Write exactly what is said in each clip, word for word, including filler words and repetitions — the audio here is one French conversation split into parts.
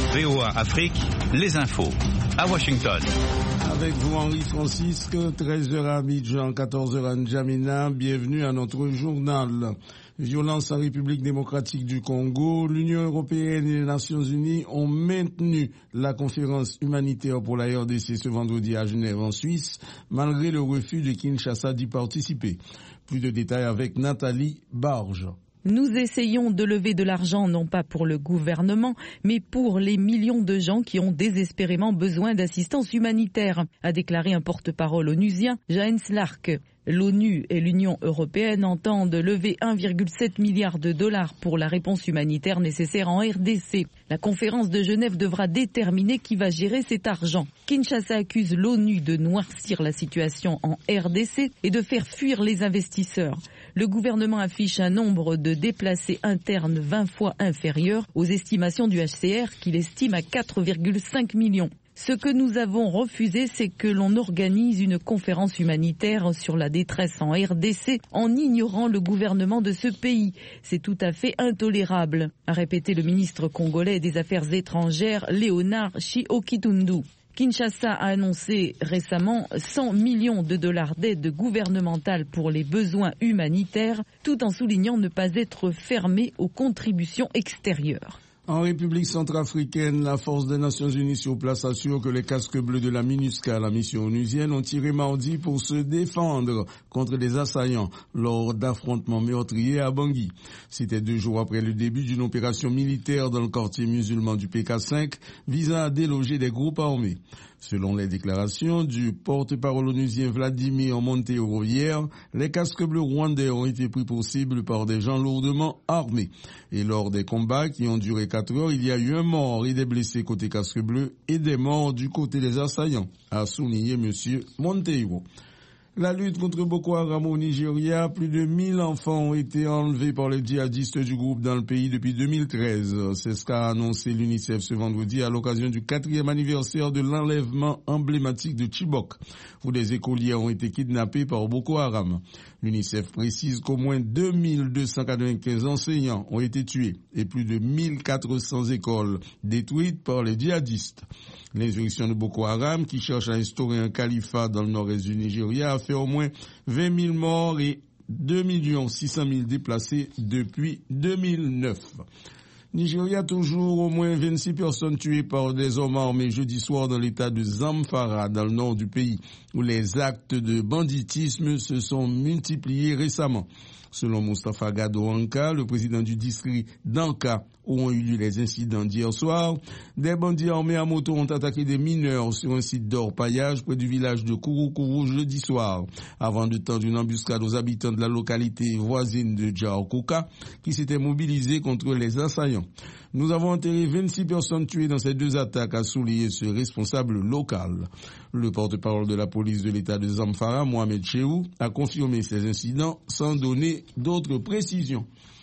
V O A Afrique, les infos. À Washington. Avec vous, Henri Francisque, treize heures à Abidjan, quatorze heures à N'Djamena. Bienvenue à notre journal. Violence en République démocratique du Congo, l'Union européenne et les Nations unies ont maintenu la conférence humanitaire pour la R D C ce vendredi à Genève en Suisse, malgré le refus de Kinshasa d'y participer. Plus de détails avec Nathalie Barge. Nous essayons de lever de l'argent non pas pour le gouvernement, mais pour les millions de gens qui ont désespérément besoin d'assistance humanitaire, a déclaré un porte-parole onusien, Jens Lark. L'ONU et l'Union européenne entendent lever un virgule sept milliard de dollars pour la réponse humanitaire nécessaire en R D C. La conférence de Genève devra déterminer qui va gérer cet argent. Kinshasa accuse l'ONU de noircir la situation en R D C et de faire fuir les investisseurs. Le gouvernement affiche un nombre de déplacés internes vingt fois inférieur aux estimations du H C R qu'il estime à quatre virgule cinq millions. Ce que nous avons refusé, c'est que l'on organise une conférence humanitaire sur la détresse en R D C en ignorant le gouvernement de ce pays. C'est tout à fait intolérable, a répété le ministre congolais des Affaires étrangères, Léonard Tshiokitundu. Kinshasa a annoncé récemment cent millions de dollars d'aide gouvernementale pour les besoins humanitaires, tout en soulignant ne pas être fermé aux contributions extérieures. En République centrafricaine, la force des Nations Unies sur place assure que les casques bleus de la MINUSCA, la mission onusienne, ont tiré mardi pour se défendre contre les assaillants lors d'affrontements meurtriers à Bangui. C'était deux jours après le début d'une opération militaire dans le quartier musulman du P K cinq visant à déloger des groupes armés. Selon les déclarations du porte-parole onusien Vladimir Monteiro hier, les casques bleus rwandais ont été pris pour cible par des gens lourdement armés. Et lors des combats qui ont duré quatre heures, il y a eu un mort et des blessés côté casque bleu et des morts du côté des assaillants, a souligné M. Monteiro. La lutte contre Boko Haram au Nigeria, plus de mille enfants ont été enlevés par les djihadistes du groupe dans le pays depuis deux mille treize. C'est ce qu'a annoncé l'UNICEF ce vendredi à l'occasion du quatrième anniversaire de l'enlèvement emblématique de Chibok, où des écoliers ont été kidnappés par Boko Haram. L'UNICEF précise qu'au moins deux mille deux cent quatre-vingt-quinze enseignants ont été tués et plus de mille quatre cents écoles détruites par les djihadistes. L'insurrection de Boko Haram, qui cherche à instaurer un califat dans le nord-est du Nigeria, a fait au moins vingt mille morts et deux millions six cent mille déplacés depuis deux mille neuf. Nigeria, toujours au moins vingt-six personnes tuées par des hommes armés jeudi soir dans l'état de Zamfara, dans le nord du pays, où les actes de banditisme se sont multipliés récemment. Selon Moustapha Gado Anka, le président du district d'Anka, où ont eu lieu les incidents d'hier soir, des bandits armés à moto ont attaqué des mineurs sur un site d'orpaillage près du village de Kouroukourou jeudi soir, avant de tendre une embuscade aux habitants de la localité voisine de Djaokouka, qui s'étaient mobilisés contre les assaillants. Nous avons enterré vingt-six personnes tuées dans ces deux attaques, a souligné ce responsable local. Le porte-parole de la police de l'état de Zamfara, Mohamed Chehou, a confirmé ces incidents sans donner d'autres précisions.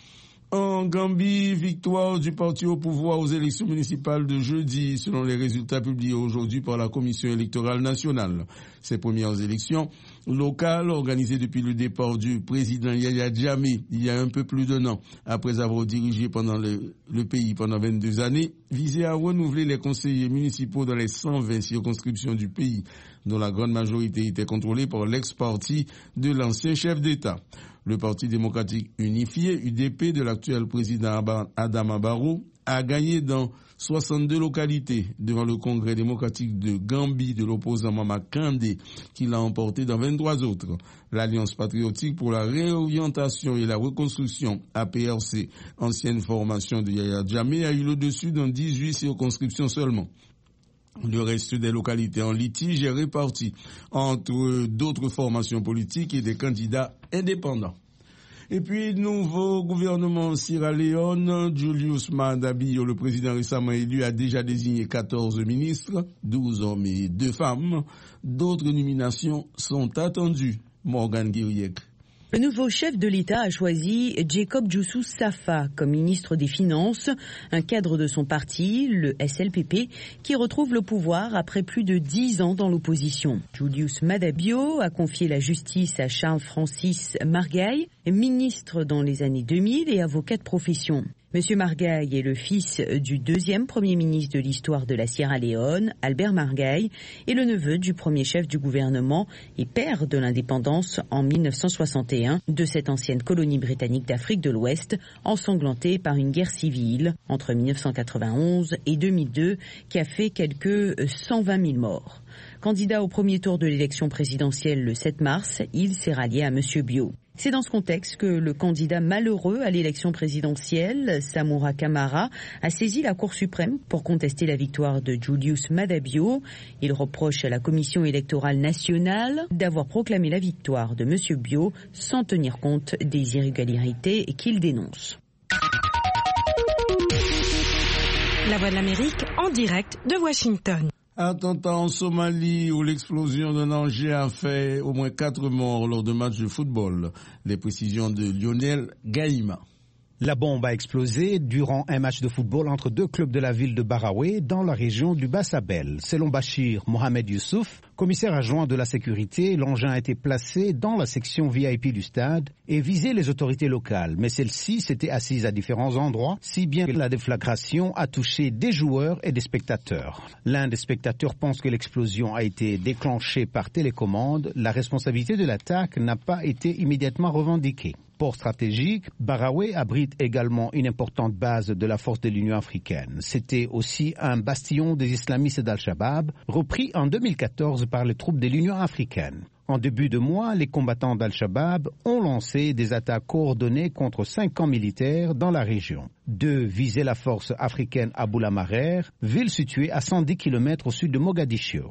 En Gambie, victoire du parti au pouvoir aux élections municipales de jeudi, selon les résultats publiés aujourd'hui par la Commission électorale nationale. Ces premières élections locales, organisées depuis le départ du président Yaya Jammeh il y a un peu plus d'un an, après avoir dirigé pendant le, le pays pendant vingt-deux années, visaient à renouveler les conseillers municipaux dans les cent vingt circonscriptions du pays, dont la grande majorité était contrôlée par l'ex-parti de l'ancien chef d'État. Le Parti démocratique unifié, U D P, de l'actuel président Adama Barrow, a gagné dans soixante-deux localités devant le Congrès démocratique de Gambie de l'opposant Mama Kandé, qui l'a emporté dans vingt-trois autres. L'Alliance patriotique pour la réorientation et la reconstruction, A P R C, ancienne formation de Yaya Jammeh, a eu le dessus dans dix-huit circonscriptions seulement. Le reste des localités en litige est réparti entre d'autres formations politiques et des candidats indépendants. Et puis, nouveau gouvernement en Sierra Leone, Julius Maada Bio, le président récemment élu, a déjà désigné quatorze ministres, douze hommes et deux femmes. D'autres nominations sont attendues. Morgan Guiriec. Le nouveau chef de l'État a choisi Jacob Joussou Safa comme ministre des Finances, un cadre de son parti, le S L P P, qui retrouve le pouvoir après plus de dix ans dans l'opposition. Julius Maada Bio a confié la justice à Charles Francis Margaille, ministre dans les années deux mille et avocat de profession. Monsieur Margaï est le fils du deuxième premier ministre de l'histoire de la Sierra Leone, Albert Margaï, et le neveu du premier chef du gouvernement et père de l'indépendance en mille neuf cent soixante et un de cette ancienne colonie britannique d'Afrique de l'Ouest, ensanglantée par une guerre civile entre mille neuf cent quatre-vingt-onze et deux mille deux qui a fait quelques cent vingt mille morts. Candidat au premier tour de l'élection présidentielle le sept mars, il s'est rallié à Monsieur Bio. C'est dans ce contexte que le candidat malheureux à l'élection présidentielle, Samura Kamara, a saisi la Cour suprême pour contester la victoire de Julius Maada Bio. Il reproche à la Commission électorale nationale d'avoir proclamé la victoire de M. Bio sans tenir compte des irrégularités qu'il dénonce. La Voix de l'Amérique en direct de Washington. Attentat en Somalie où l'explosion d'un engin a fait au moins quatre morts lors de matchs de football. Les précisions de Lionel Gaïma. La bombe a explosé durant un match de football entre deux clubs de la ville de Baraoué dans la région du Bas-Sabel. Selon Bachir Mohamed Youssouf, commissaire adjoint de la sécurité, l'engin a été placé dans la section V I P du stade et visait les autorités locales. Mais celles-ci s'étaient assises à différents endroits, si bien que la déflagration a touché des joueurs et des spectateurs. L'un des spectateurs pense que l'explosion a été déclenchée par télécommande. La responsabilité de l'attaque n'a pas été immédiatement revendiquée. Port stratégique, Baraoué abrite également une importante base de la force de l'Union africaine. C'était aussi un bastion des islamistes d'Al-Shabaab, repris en deux mille quatorze par les troupes de l'Union africaine. En début de mois, les combattants d'Al-Shabaab ont lancé des attaques coordonnées contre cinq camps militaires dans la région. Deux visaient la force africaine à Boulamarer, ville située à cent dix kilomètres au sud de Mogadiscio.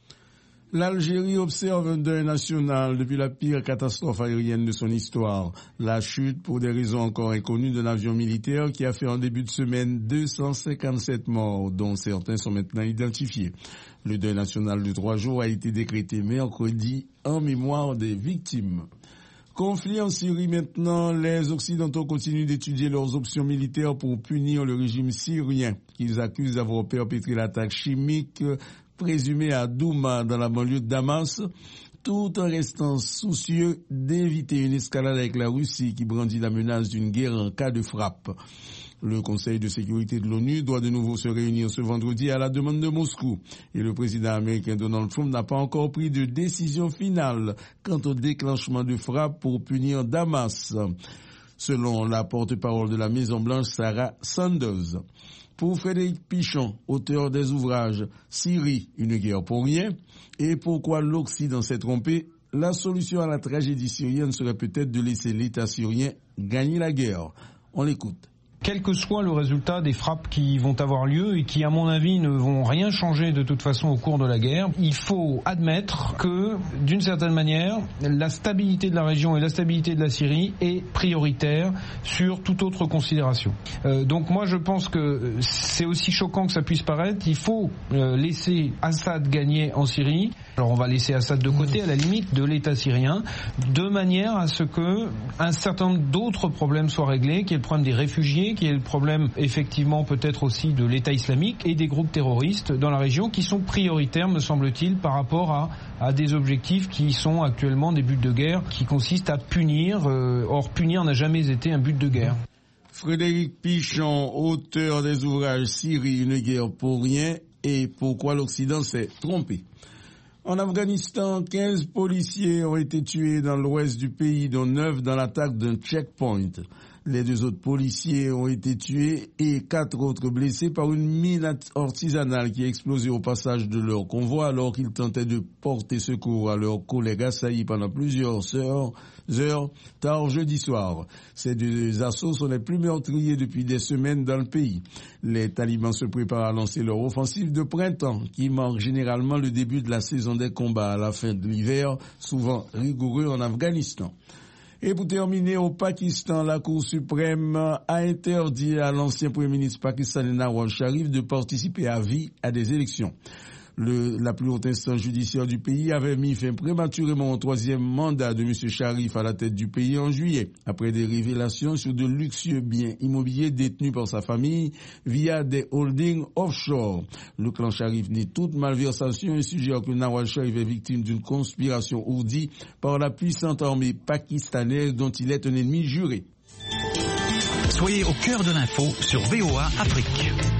L'Algérie observe un deuil national depuis la pire catastrophe aérienne de son histoire. La chute, pour des raisons encore inconnues, d'un avion militaire qui a fait en début de semaine deux cent cinquante-sept morts, dont certains sont maintenant identifiés. Le deuil national de trois jours a été décrété mercredi en mémoire des victimes. Conflit en Syrie maintenant, les Occidentaux continuent d'étudier leurs options militaires pour punir le régime syrien qu'ils accusent d'avoir perpétré l'attaque chimique présumée à Douma dans la banlieue de Damas, tout en restant soucieux d'éviter une escalade avec la Russie qui brandit la menace d'une guerre en cas de frappe. Le Conseil de sécurité de l'ONU doit de nouveau se réunir ce vendredi à la demande de Moscou. Et le président américain Donald Trump n'a pas encore pris de décision finale quant au déclenchement de frappe pour punir Damas, selon la porte-parole de la Maison-Blanche, Sarah Sanders. Pour Frédéric Pichon, auteur des ouvrages « Syrie, une guerre pour rien » et « Pourquoi l'Occident s'est trompé », la solution à la tragédie syrienne serait peut-être de laisser l'État syrien gagner la guerre. On l'écoute. Quel que soit le résultat des frappes qui vont avoir lieu et qui, à mon avis, ne vont rien changer de toute façon au cours de la guerre, il faut admettre que, d'une certaine manière, la stabilité de la région et la stabilité de la Syrie est prioritaire sur toute autre considération. Euh, donc moi, je pense que c'est aussi choquant que ça puisse paraître. Il faut euh, laisser Assad gagner en Syrie. Alors on va laisser Assad de côté, à la limite, de l'État syrien, de manière à ce que un certain nombre d'autres problèmes soient réglés, qu'il y ait le problème des réfugiés, qu'il y ait le problème, effectivement, peut-être aussi de l'État islamique et des groupes terroristes dans la région qui sont prioritaires, me semble-t-il, par rapport à, à des objectifs qui sont actuellement des buts de guerre, qui consistent à punir. Euh, or, punir n'a jamais été un but de guerre. Frédéric Pichon, auteur des ouvrages « Syrie, une guerre pour rien » et « Pourquoi l'Occident s'est trompé ». En Afghanistan, quinze policiers ont été tués dans l'ouest du pays, dont neuf dans l'attaque d'un checkpoint. Les deux autres policiers ont été tués et quatre autres blessés par une mine artisanale qui a explosé au passage de leur convoi alors qu'ils tentaient de porter secours à leurs collègues assaillis pendant plusieurs heures, heures tard jeudi soir. Ces deux assauts sont les plus meurtriers depuis des semaines dans le pays. Les talibans se préparent à lancer leur offensive de printemps qui marque généralement le début de la saison des combats à la fin de l'hiver, souvent rigoureux en Afghanistan. Et pour terminer, au Pakistan, la Cour suprême a interdit à l'ancien Premier ministre pakistanais Nawaz Sharif de participer à vie à des élections. Le, la plus haute instance judiciaire du pays avait mis fin prématurément au troisième mandat de M. Sharif à la tête du pays en juillet, après des révélations sur de luxueux biens immobiliers détenus par sa famille via des holdings offshore. Le clan Sharif nie toute malversation et suggère que Nawaz Sharif est victime d'une conspiration ourdie par la puissante armée pakistanaise dont il est un ennemi juré. Soyez au cœur de l'info sur V O A Afrique.